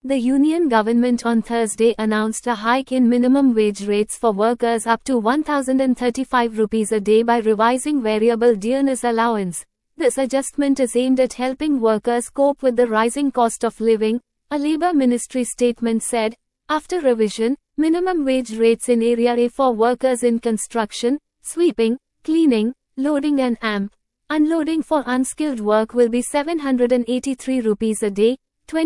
The union government on Thursday announced a hike in minimum wage rates for workers up to 1,035 rupees a day by revising variable dearness allowance. This adjustment is aimed at helping workers cope with the rising cost of living, a Labour Ministry statement said. After revision, minimum wage rates in Area A for workers in construction, sweeping, cleaning, loading and unloading for unskilled work will be 783 rupees a day,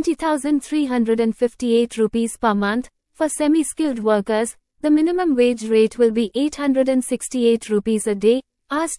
20,358 rupees per month. For semi-skilled workers, the minimum wage rate will be 868 rupees a day, Rs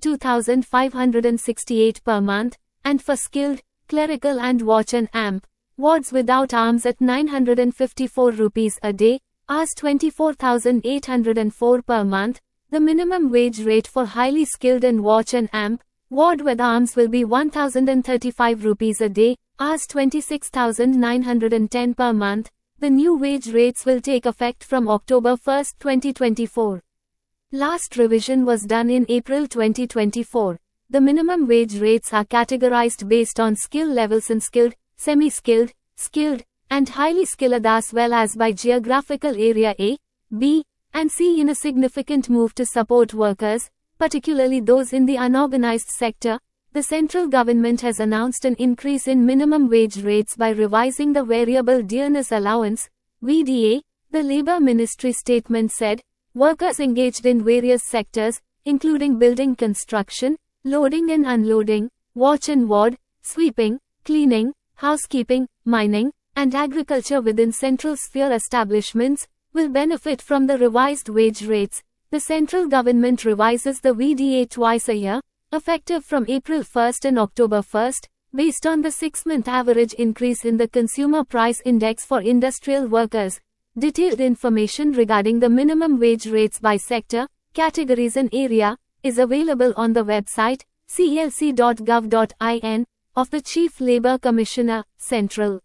22,568 per month, and for skilled, clerical and watch and wards without arms at 954 rupees a day, Rs 24,804 per month. The minimum wage rate for highly skilled and watch and ward with arms will be 1,035 rupees a day, Rs 26,910 per month. The new wage rates will take effect from October 1, 2024. Last revision was done in April 2024. The minimum wage rates are categorized based on skill levels in skilled, semi-skilled, skilled, and highly skilled as well as by geographical area A, B, and C in a significant move to support workers, particularly those in the unorganized sector. The central government has announced an increase in minimum wage rates by revising the Variable Dearness Allowance, VDA, the Labour Ministry statement said. Workers engaged in various sectors, including building construction, loading and unloading, watch and ward, sweeping, cleaning, housekeeping, mining, and agriculture within central sphere establishments, will benefit from the revised wage rates. The central government revises the VDA twice a year, effective from April 1 and October 1, based on the 6-month average increase in the Consumer Price Index for industrial workers. Detailed information regarding the minimum wage rates by sector, categories and area, is available on the website, clc.gov.in, of the Chief Labour Commissioner, Central.